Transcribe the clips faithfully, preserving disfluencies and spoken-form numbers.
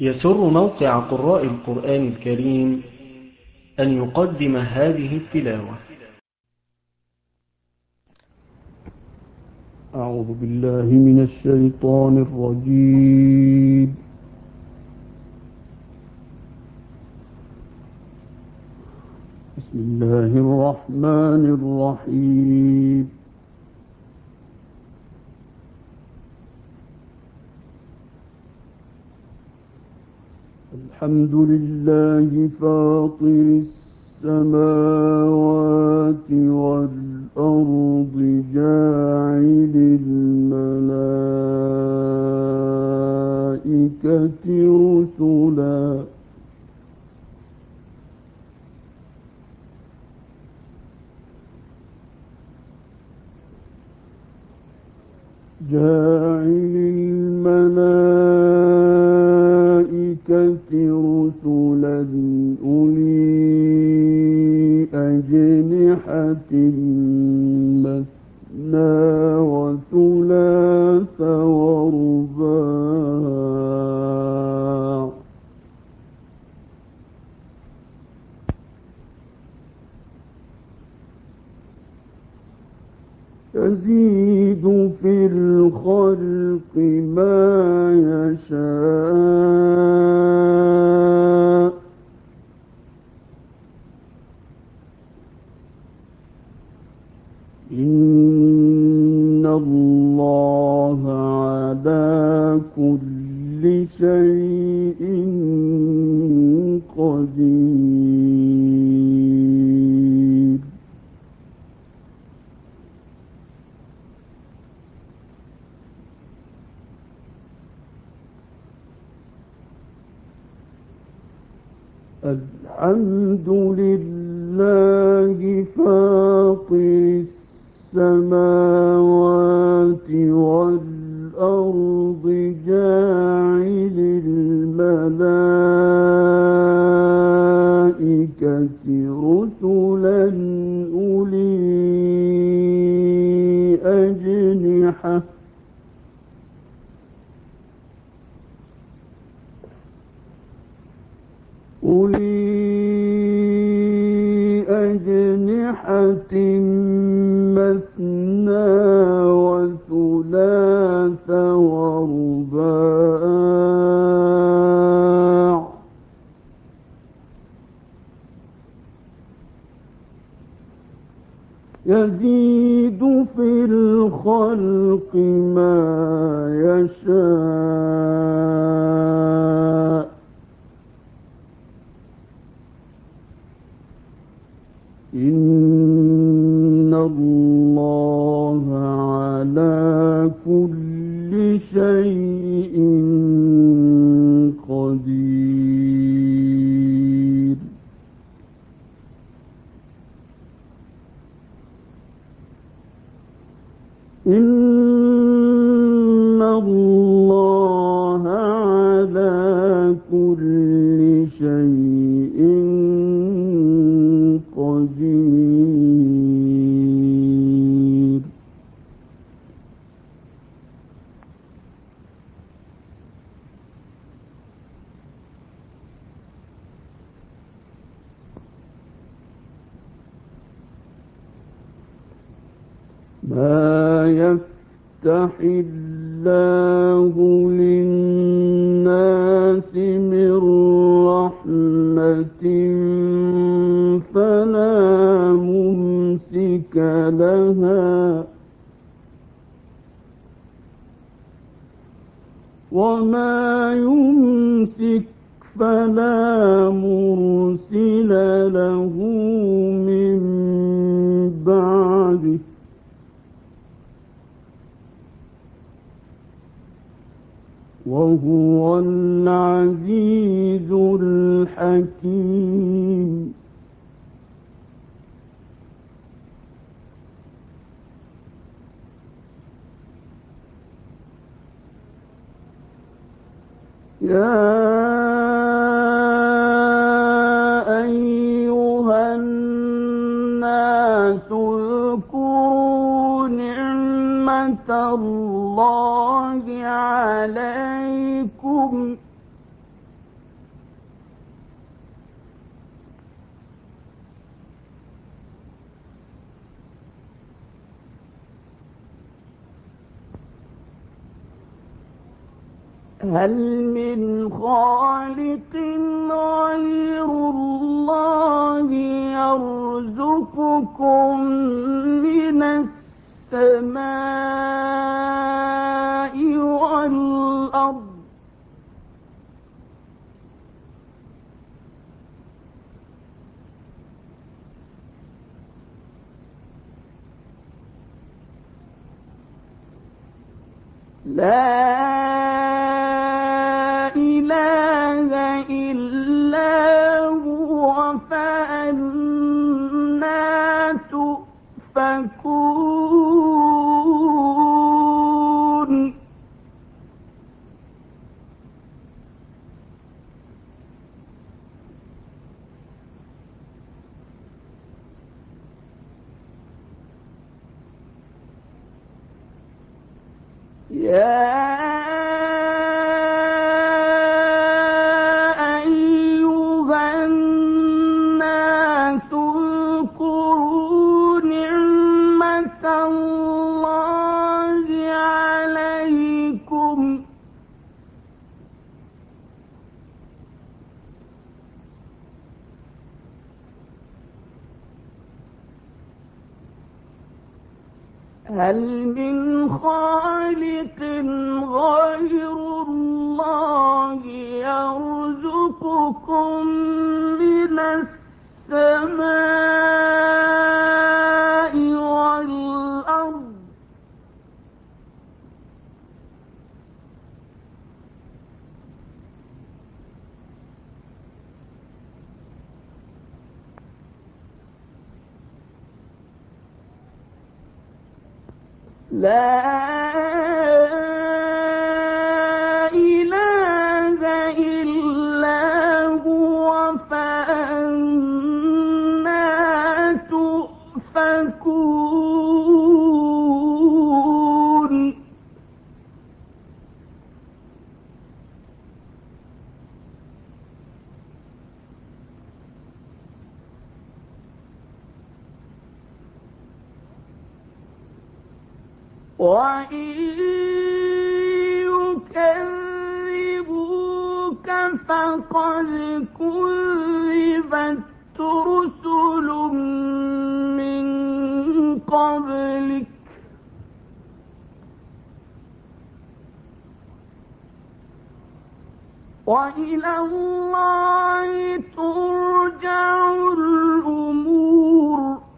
يسر موقع قراء القرآن الكريم أن يقدم هذه التلاوة. أعوذ بالله من الشيطان الرجيم. بسم الله الرحمن الرحيم. الحمد لله فاطر السماوات والأرض جاعل الملائكة رسلا جاعل الملائكة رسلا أولي أجنحة مثنى وثلاث ورباع يزيد في الخلق ما يشاء إن الله على كل شيء قدير. الحمد لله فاطر السماوات والأرض جاعل الملائكة رسلا أولي أجنحة أولي أجنحة مثنى وثلاث ورباع يزيد في الخلق ما يشاء إن الله على كل شيء قدير. إن الله على كل شيء قدير. ما يفتح الله للناس من رحمة فلا ممسك لها وما يمسك فلا مرسل له من بعده وهو العزيز الحكيم. يا أيها الناس اذكروا نعمة الله عليكم هل من خالق غير الله يرزقكم من السماء والأرض لا إله إلا هو فأنى تؤفكون يا أيها الناس اذكروا نعمة الله عليكم هل من خالق غير الله يرزقكم من السماء والأرض لا إله إلا هو فأنى تؤفكون وإن يكذبوك فقد كذبت رسل من قبلك وإلى الله ترجع الأمور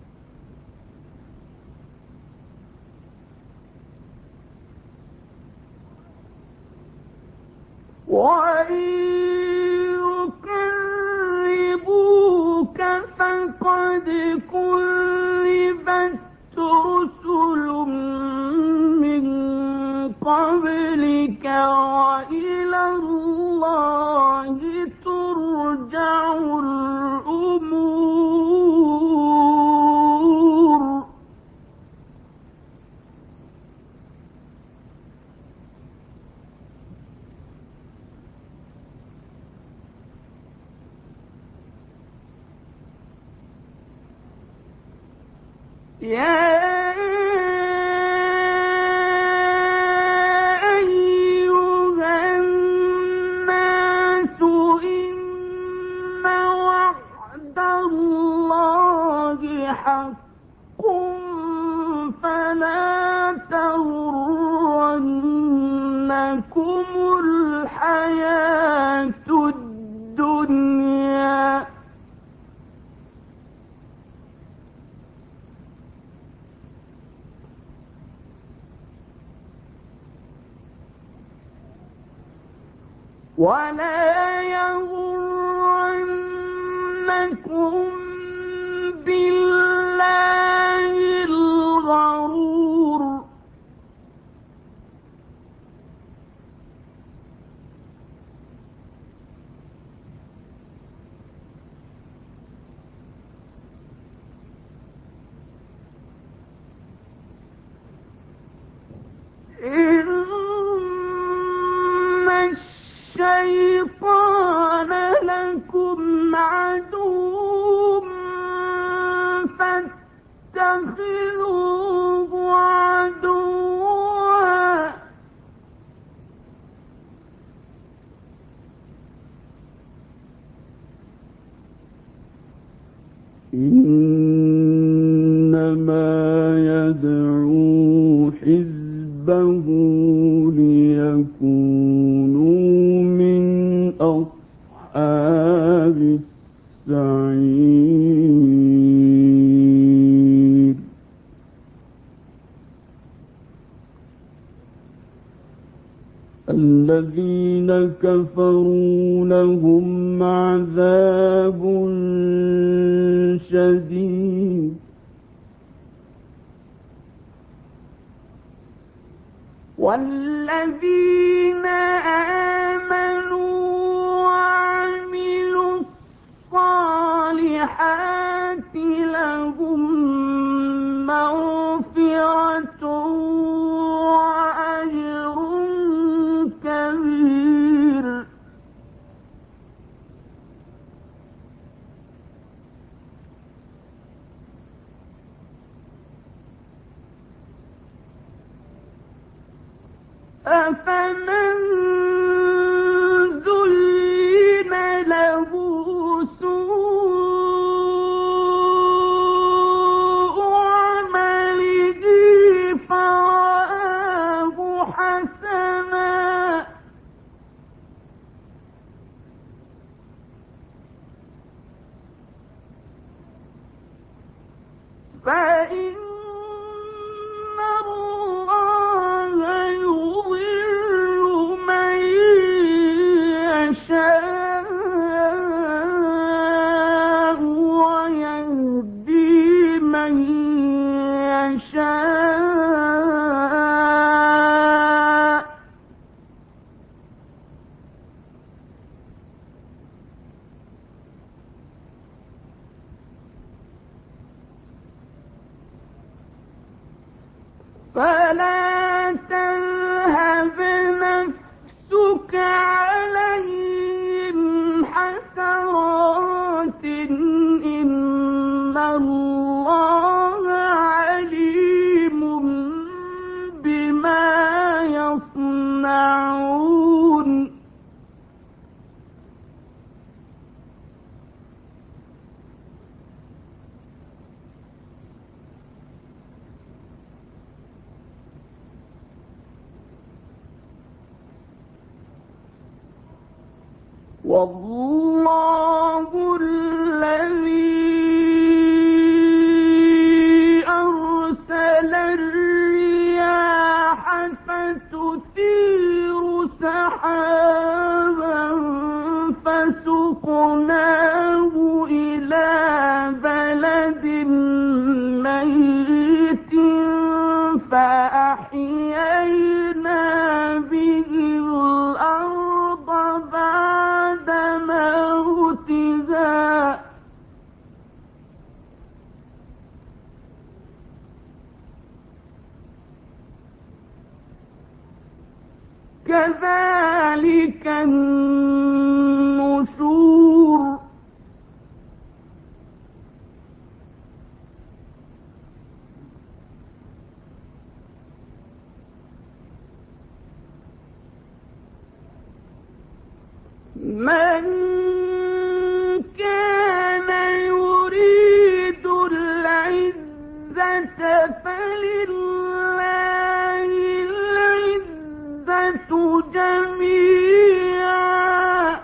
وإن يكذبوك فقد كذبت رسل من قبلك وإلى الله ترجع الأمور يا أيها الناس إن وعد الله حق فلا تغرنكم الحياة الدنيا ولا يغرنكم بالله الغرور إن الشيطان لكم عدو فاتخذوه عدوا إنما يدعو حزبه ليكونوا من أصحاب السعير. الذين كفروا لهم عذاب شديد والذين آمنوا وعملوا الصالحات لهم مغفرة وأجر كبير. أفمن زين له سوء عمله فرآه حسنا فإن الله يضل من يشاء ويهدي من يشاء فلا تذهب نفسك عليهم حسرات إن الله عليم بما يصنعون. والله الذي أرسل الرياح فتثير سحابا فسقناه إلى بلد ميت فأحيينا به الأرض بعد موتها كذلك النشور. من كان يريد العزة فلله العزة جميعا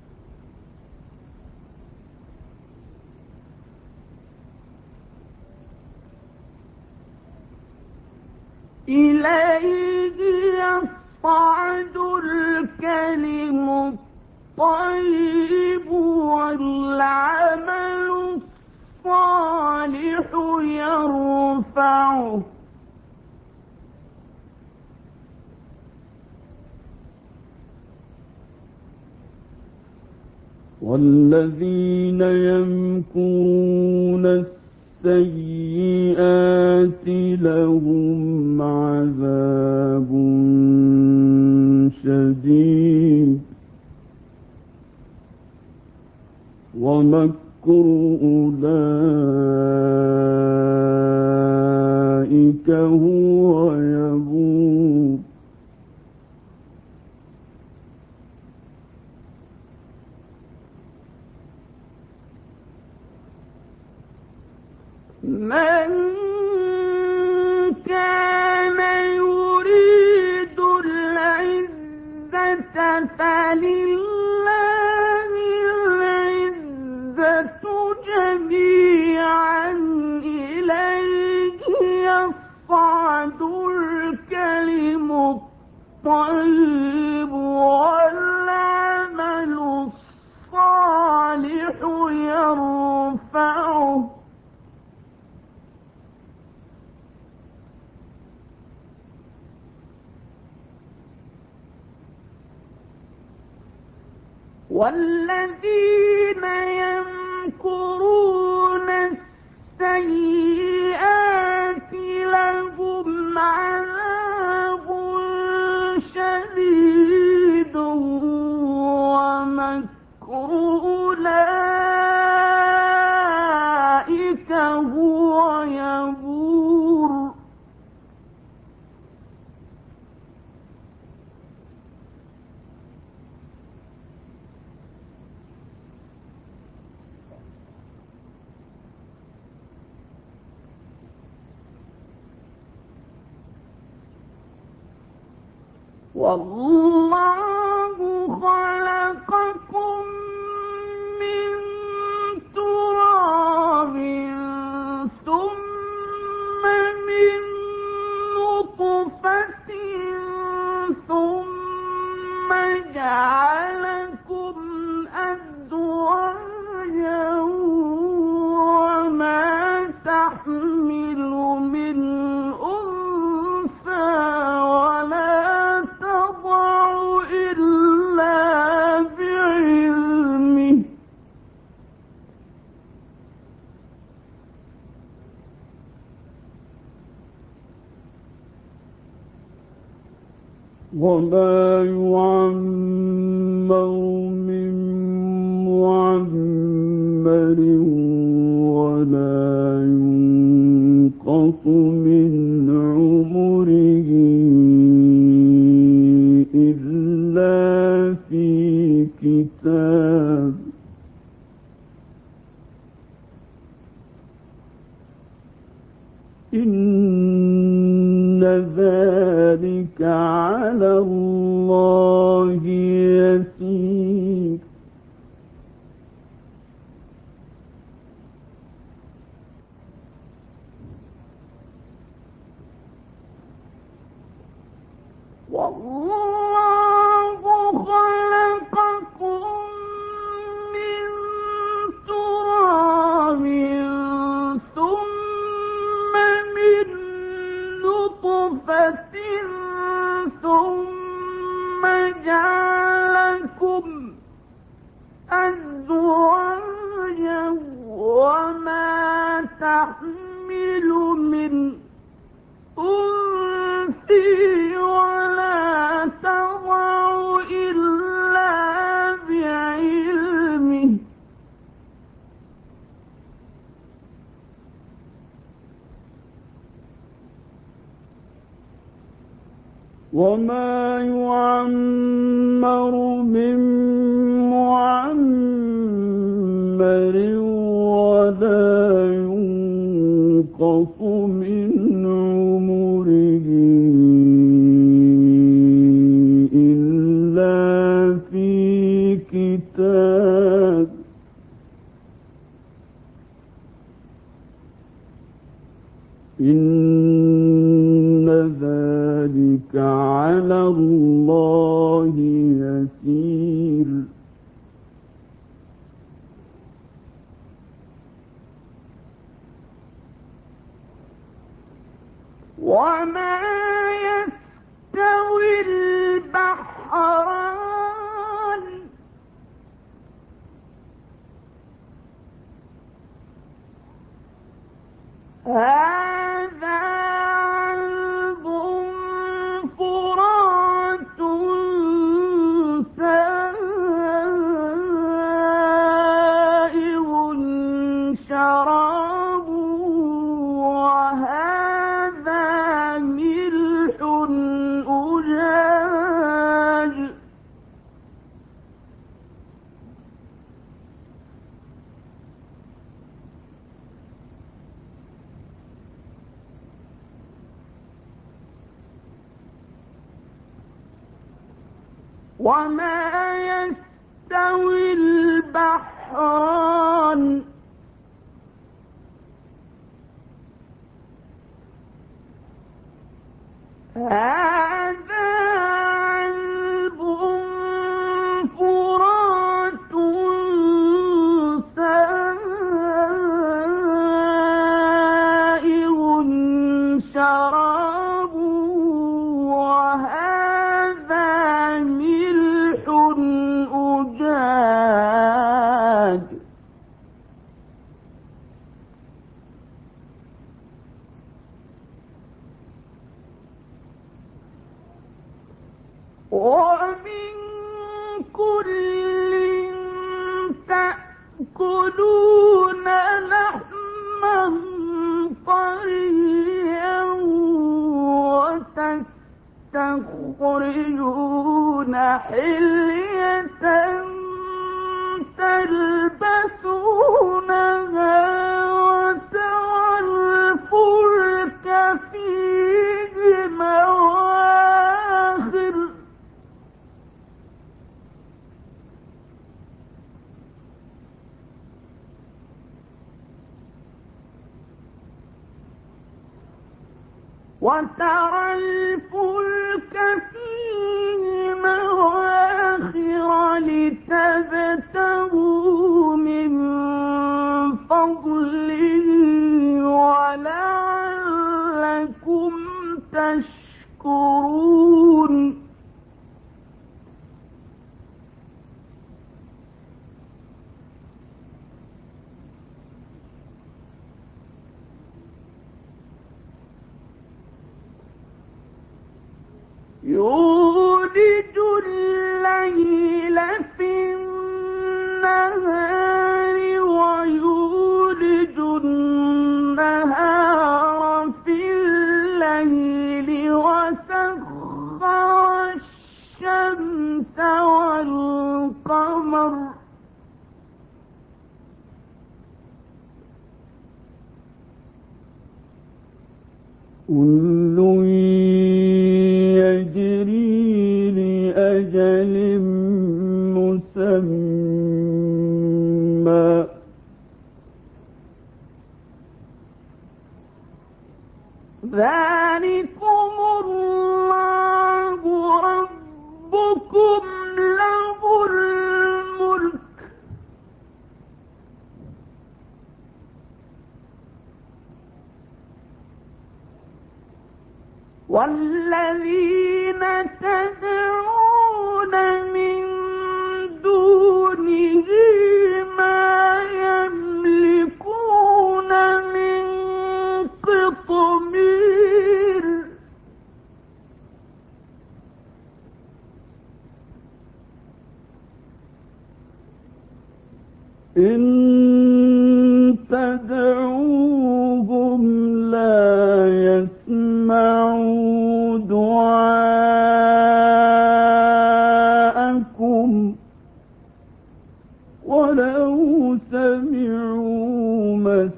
إليه يصعد الكلم الطيب والعمل الصالح يرفعه والذين يمكرون السيئات لهم عذاب شديد ومكر أولئك هو يبور. من كان يريد العزة فلله العزة جميعا إليه يصعد الكلم الطيب والعمل الصالح يرفعه والذين يمكرون السيئات لهم عذاب شديد ومكر أولئك هو يبور والله خلقكم من تراب ثم من نطفة ثم جعلكم أزواجا وما تحمل من أنثى ولا تضع إلا بعلمه وما يعمر من معمر ولا ينقص من عمره إلا في كتاب إن ذلك على الله يسير والله خلقكم من تراب ثم من نطفة ثم جعلكم أزواجا وما تحمل من أنثى ولا تضع إلا بعلمه وما يعمر من معمر ولا ينقص من عمره إلا في كتاب إن ذلك على الله يسير وما يستوي البحران هذا عذب فرات سائغ شرابه وهذا ملح أجاج وما يستوي البحران هذا عذب فرات سائغ شرابه وهذا ملح أجاج ومن كل تأكلون لحما طريا وتستخرجون حلية تلبسونها وترى الفلك فيه مواخر وترى الفلك فيه مواخر لتبتغوا من فضله ولعلكم تشكرون يولج الليل في النهار ويولج النهار في الليل وسخر الشمس والقمر كل يجري لأجل مسمى ذلكم الله ربكم له الملك والذين تدعون من دونه ما يملكون من قطمير إن تدعوهم لا يسمعوا دعاءكم ولو سمعوا ما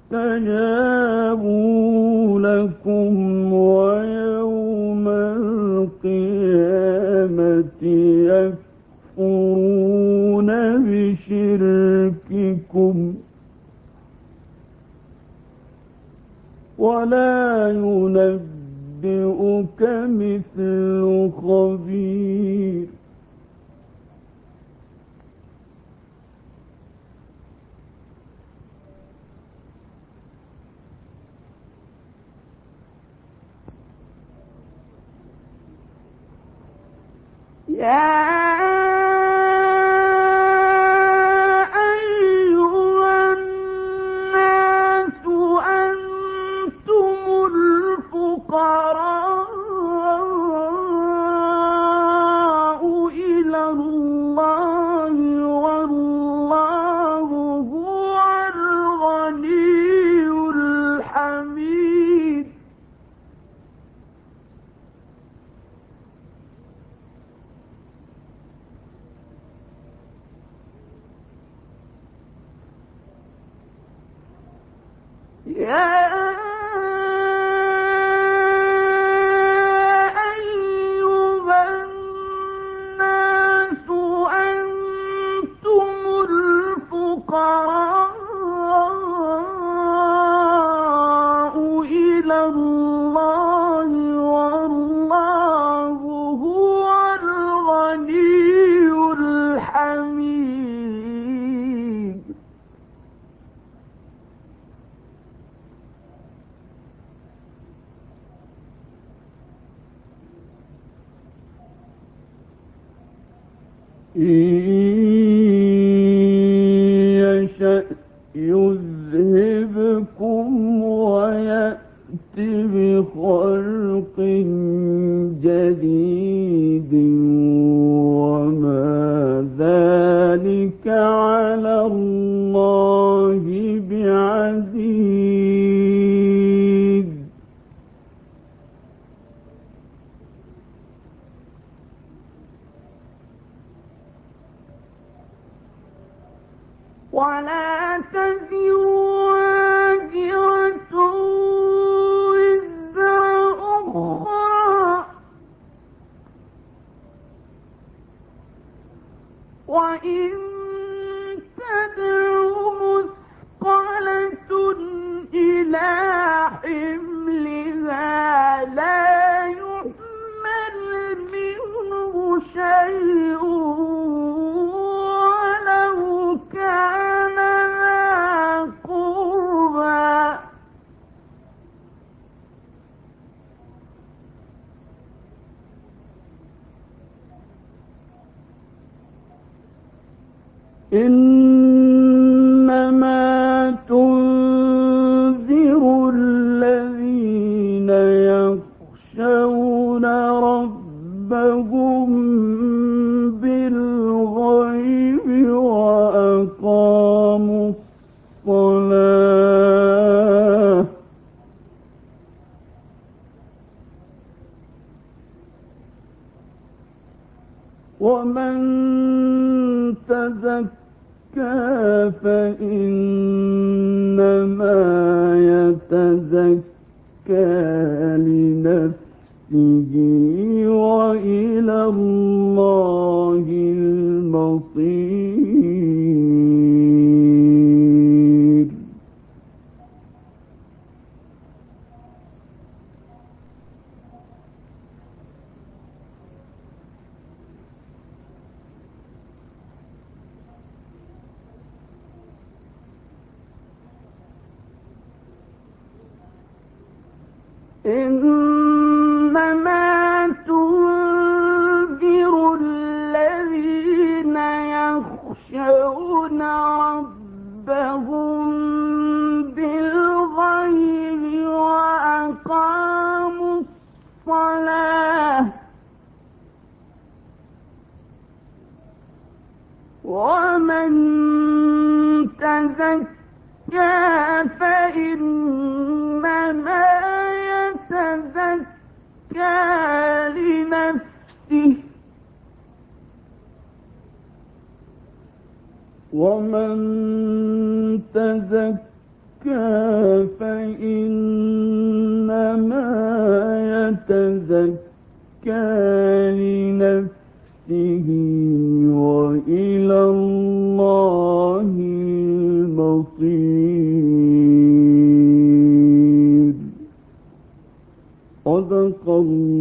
استجابوا لكم ويوم القيامة يكفرون بشرككم ولا ينبئك مثل خبير يا يا أيها الناس يشأ يذهبكم ويأت بخلق جديد وما ذلك على الله بعزيز. ولا تزر وازرة وزر أخرى وإن تدع مثقلة إلى حملها لا يحمل منه شيء ولو كان ذا قربى إنما تنذر الذين يخشون ربهم بالغيب وأقاموا الصلاة ومن تزكى فإنما يتزكى لنفسه وإلى الله المصير. إنما تنذر الذين يخشون ربهم بالغيب وأقاموا الصلاة ومن تزكى فإنما يتزكى لنفسه ومن تزكى فإنما يتزكى لنفسه وإلى الله المصير. صدق الله